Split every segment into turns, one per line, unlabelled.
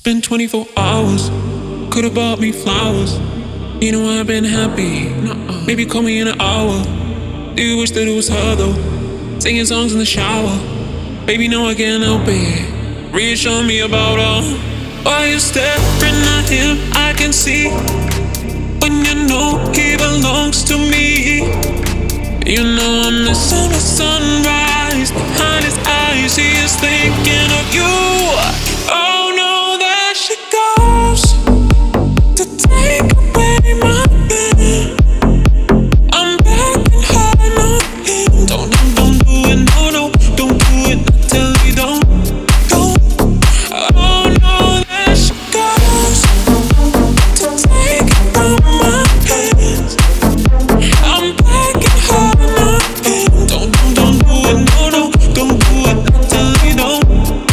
been 24 hours. Could've bought me flowers. You know I've been happy. Maybe call me in an hour. Do you wish that it was her though? Singing songs in the shower. Baby, no, I can't help it. Reassure me about her. While you're staring at him, I can see. When you know he belongs to me. You know I'm missing the sunrise. Behind his eyes, he is thinking of you. Oh no, there she goes to take away my pain. I'm begging her not in. Don't do it, no, no. Don't do it, not till you don't. Oh no, there she goes to take it from my hands. I'm begging her not in. Don't do it, no, no. Don't do it, not till you don't.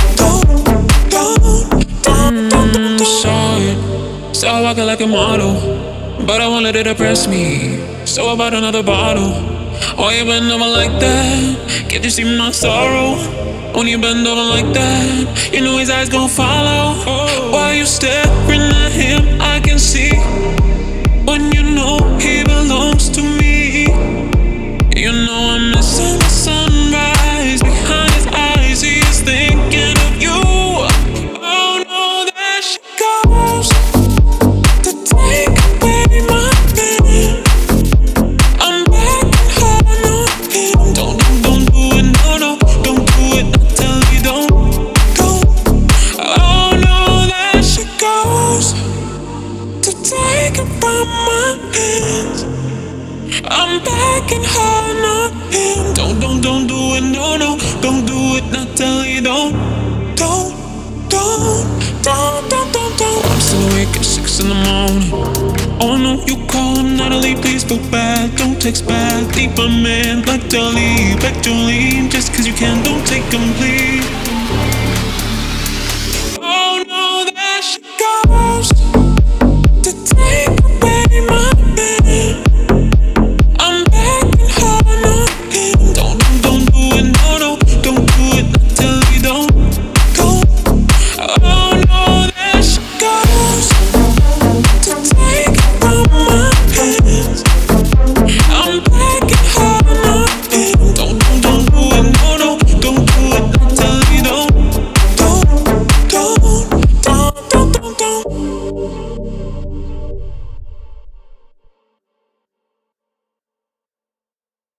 Saw her walking like a model, but I won't let it oppress me. So I bought another bottle. Why you bend over like that? Can't you see my sorrow? When you bend over like that, you know his eyes gon' follow. While you staring at him, I can see. When you know he belongs to me. You know I'm missing the sunrise. Behind his eyes, he is thinking of you. Oh no, there she goes to take away my pain. I'm begging her not in. Don't do it, no, no. Don't do it, not till you don't. Oh no, there she goes to take it from my hands. I'm begging her not in. Don't do it, no, no. Don't do it, not till you don't. I'm still awake at 6 in the morning. Oh no, you call Natalie, please feel bad. Don't text back, leave my man like Dolly, back Jolene. Just cause you can, don't take him, please.